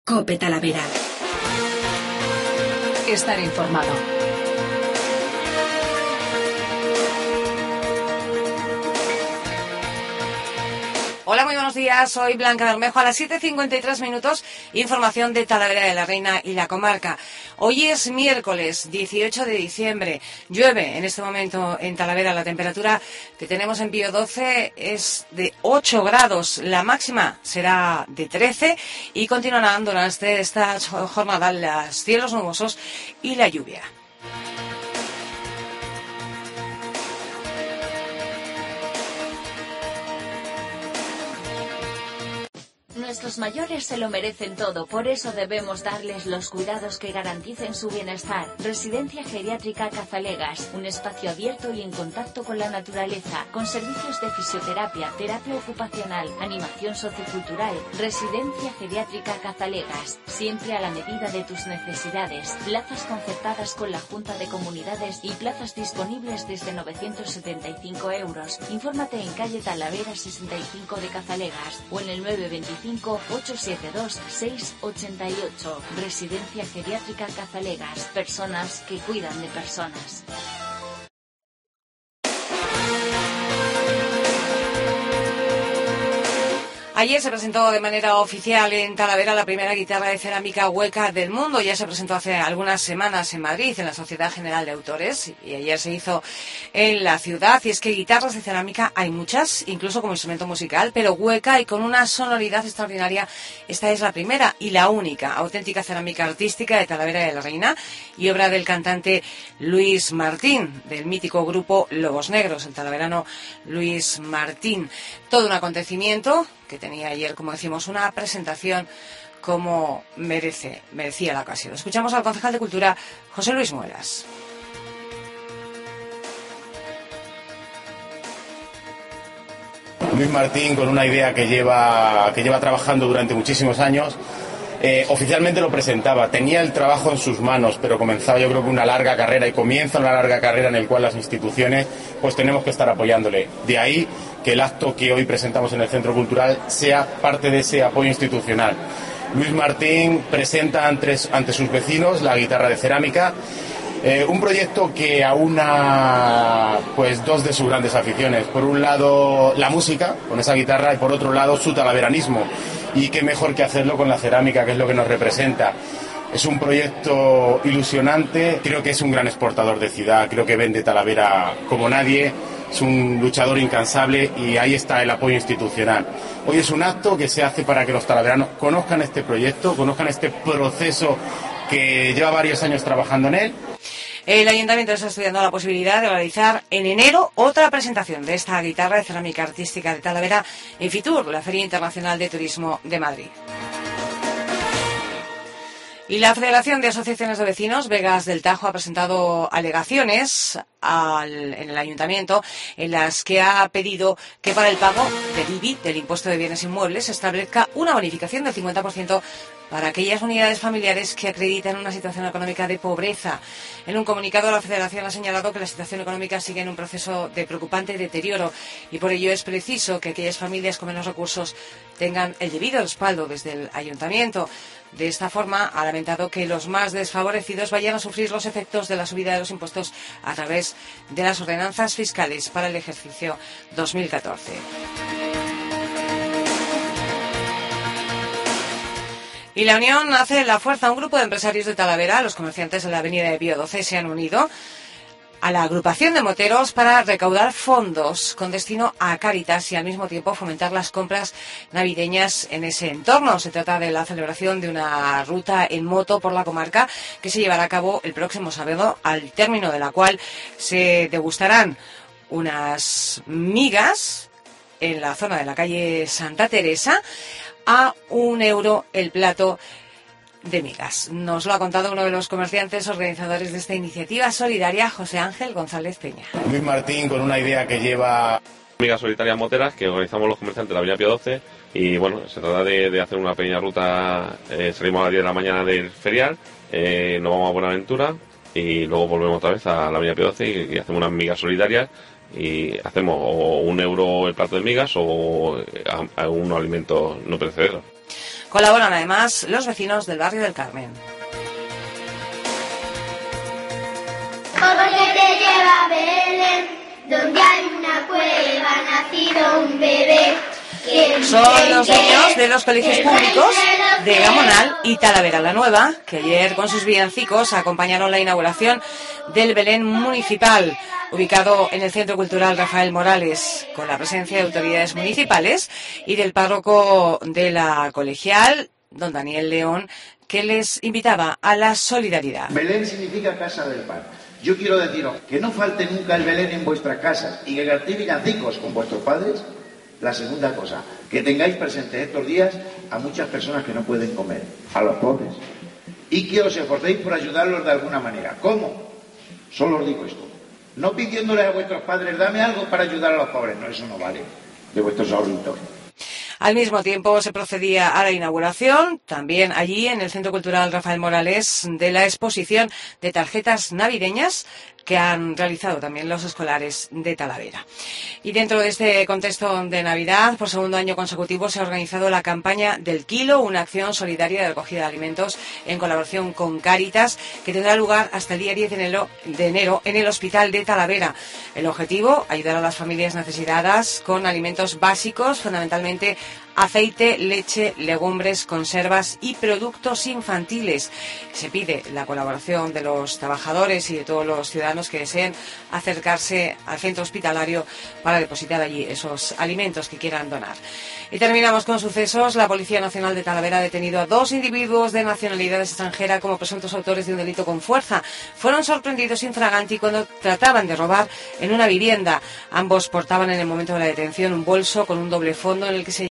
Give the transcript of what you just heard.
COPE Talavera. Estar informado. Hola, muy buenos días. Soy Blanca Bermejo. A las 7:53 minutos, información de Talavera de la Reina y la comarca. Hoy es miércoles 18 de diciembre. Llueve en este momento en Talavera. La temperatura que tenemos en Pío XII es de 8 grados. La máxima será de 13 y continuarán durante esta jornada los cielos nubosos y la lluvia. Nuestros mayores se lo merecen todo, por eso debemos darles los cuidados que garanticen su bienestar. Residencia Geriátrica Cazalegas, un espacio abierto y en contacto con la naturaleza, con servicios de fisioterapia, terapia ocupacional, animación sociocultural. Residencia Geriátrica Cazalegas, siempre a la medida de tus necesidades. Plazas concertadas con la Junta de Comunidades y plazas disponibles desde 975 euros. Infórmate en calle Talavera 65 de Cazalegas o en el 925-872-688. Residencia Geriátrica Cazalegas. Personas que cuidan de personas. Ayer se presentó de manera oficial en Talavera la primera guitarra de cerámica hueca del mundo. Ya se presentó hace algunas semanas en Madrid, en la Sociedad General de Autores, y ayer se hizo en la ciudad. Y es que guitarras de cerámica hay muchas, incluso como instrumento musical, pero hueca y con una sonoridad extraordinaria. Esta es la primera y la única auténtica cerámica artística de Talavera de la Reina y obra del cantante Luis Martín, del mítico grupo Lobos Negros, el talaverano Luis Martín. Todo un acontecimiento que tenía ayer, como decimos, una presentación como merecía la ocasión. Escuchamos al concejal de Cultura, José Luis Muelas. Luis Martín, con una idea que lleva trabajando durante muchísimos años, oficialmente lo presentaba, tenía el trabajo en sus manos, pero comenzaba, yo creo, que una larga carrera, y comienza una larga carrera en la cual las instituciones pues tenemos que estar apoyándole. De ahí que el acto que hoy presentamos en el Centro Cultural sea parte de ese apoyo institucional. Luis Martín presenta ante sus vecinos la guitarra de cerámica, un proyecto que aúna pues dos de sus grandes aficiones. Por un lado la música con esa guitarra y por otro lado su talaveranismo, y qué mejor que hacerlo con la cerámica, que es lo que nos representa. Es un proyecto ilusionante, creo que es un gran exportador de ciudad, creo que vende Talavera como nadie, es un luchador incansable y ahí está el apoyo institucional. Hoy es un acto que se hace para que los talaveranos conozcan este proyecto, conozcan este proceso que lleva varios años trabajando en él. El Ayuntamiento está estudiando la posibilidad de realizar en enero otra presentación de esta guitarra de cerámica artística de Talavera en Fitur, la Feria Internacional de Turismo de Madrid. Y la Federación de Asociaciones de Vecinos, Vegas del Tajo, ha presentado alegaciones en el Ayuntamiento en las que ha pedido que para el pago del IBI, del Impuesto de Bienes Inmuebles, se establezca una bonificación del 50% para aquellas unidades familiares que acreditan una situación económica de pobreza. En un comunicado, la Federación ha señalado que la situación económica sigue en un proceso de preocupante deterioro y por ello es preciso que aquellas familias con menos recursos tengan el debido respaldo desde el Ayuntamiento. De esta forma, ha lamentado que los más desfavorecidos vayan a sufrir los efectos de la subida de los impuestos a través de las ordenanzas fiscales para el ejercicio 2014. Y la unión hace la fuerza. Un grupo de empresarios de Talavera, los comerciantes de la avenida de Pío XII, se han unido a la agrupación de moteros para recaudar fondos con destino a Cáritas y al mismo tiempo fomentar las compras navideñas en ese entorno. Se trata de la celebración de una ruta en moto por la comarca que se llevará a cabo el próximo sábado, al término de la cual se degustarán unas migas en la zona de la calle Santa Teresa a €1 el plato de migas. Nos lo ha contado uno de los comerciantes organizadores de esta iniciativa solidaria, José Ángel González Peña. Luis Martín, con una idea que lleva... Migas solitarias moteras que organizamos los comerciantes de la avenida Pío XII y bueno, se trata de hacer una pequeña ruta. Salimos a las 10 de la mañana del ferial, nos vamos a Buenaventura y luego volvemos otra vez a la avenida Pío XII y hacemos unas migas solidarias y hacemos o €1 el plato de migas o algunos alimentos no perecederos. Colaboran además los vecinos del barrio del Carmen. Porque te lleva a Belén, donde hay una cueva, ha nacido un bebé. Son los niños de los colegios públicos de Gamonal y Talavera la Nueva, que ayer con sus villancicos acompañaron la inauguración del Belén municipal, ubicado en el Centro Cultural Rafael Morales, con la presencia de autoridades municipales y del párroco de la colegial, don Daniel León, que les invitaba a la solidaridad. Belén significa casa del pan. Yo quiero deciros que no falte nunca el Belén en vuestras casas y que cantéis villancicos con vuestros padres. La segunda cosa, que tengáis presentes estos días a muchas personas que no pueden comer, a los pobres, y que os esforcéis por ayudarlos de alguna manera. ¿Cómo? Solo os digo esto. No pidiéndole a vuestros padres, dame algo para ayudar a los pobres. No, eso no vale, de vuestros ahorritos. Al mismo tiempo se procedía a la inauguración, también allí en el Centro Cultural Rafael Morales, de la exposición de tarjetas navideñas que han realizado también los escolares de Talavera. Y dentro de este contexto de Navidad, por segundo año consecutivo, se ha organizado la campaña del Kilo, una acción solidaria de recogida de alimentos en colaboración con Cáritas, que tendrá lugar hasta el día 10 de enero en el Hospital de Talavera. El objetivo, ayudar a las familias necesitadas con alimentos básicos, fundamentalmente aceite, leche, legumbres, conservas y productos infantiles. Se pide la colaboración de los trabajadores y de todos los ciudadanos que deseen acercarse al centro hospitalario para depositar allí esos alimentos que quieran donar. Y terminamos con sucesos. La Policía Nacional de Talavera ha detenido a 2 individuos de nacionalidad extranjera como presuntos autores de un delito con fuerza. Fueron sorprendidos infraganti cuando trataban de robar en una vivienda. Ambos portaban en el momento de la detención un bolso con un doble fondo en el que se